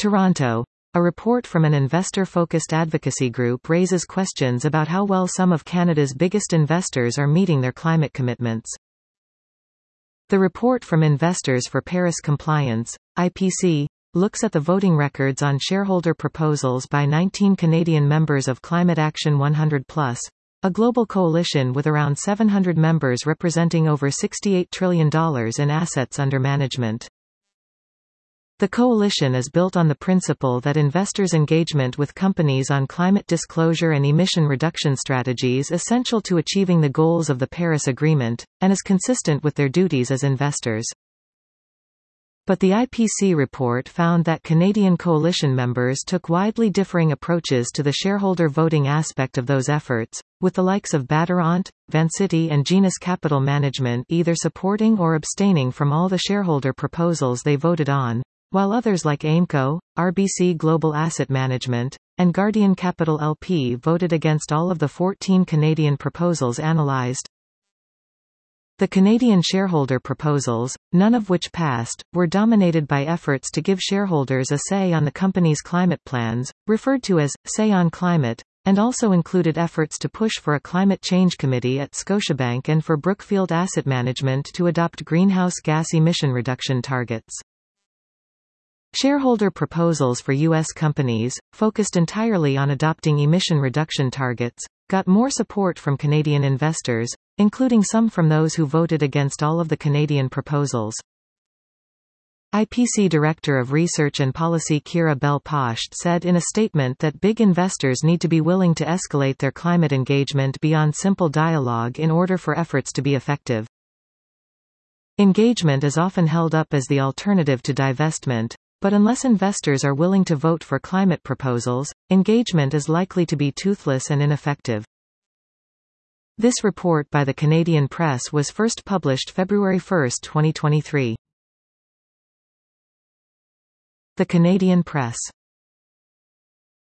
Toronto. A report from an investor-focused advocacy group raises questions about how well some of Canada's biggest investors are meeting their climate commitments. The report from Investors for Paris Compliance, IPC, looks at the voting records on shareholder proposals by 19 Canadian members of Climate Action 100+, a global coalition with around 700 members representing over $68 trillion in assets under management. The coalition is built on the principle that investors' engagement with companies on climate disclosure and emission reduction strategies is essential to achieving the goals of the Paris Agreement, and is consistent with their duties as investors. But the IPC report found that Canadian coalition members took widely differing approaches to the shareholder voting aspect of those efforts, with the likes of Batarant, Vancity and Genus Capital Management either supporting or abstaining from all the shareholder proposals they voted on, while others like AIMCO, RBC Global Asset Management, and Guardian Capital LP voted against all of the 14 Canadian proposals analysed. The Canadian shareholder proposals, none of which passed, were dominated by efforts to give shareholders a say on the company's climate plans, referred to as Say on Climate, and also included efforts to push for a climate change committee at Scotiabank and for Brookfield Asset Management to adopt greenhouse gas emission reduction targets. Shareholder proposals for U.S. companies, focused entirely on adopting emission reduction targets, got more support from Canadian investors, including some from those who voted against all of the Canadian proposals. IPC Director of Research and Policy Kira Bell-Pasht said in a statement that big investors need to be willing to escalate their climate engagement beyond simple dialogue in order for efforts to be effective. Engagement is often held up as the alternative to divestment, but unless investors are willing to vote for climate proposals, engagement is likely to be toothless and ineffective. This report by the Canadian Press was first published February 1, 2023. The Canadian Press.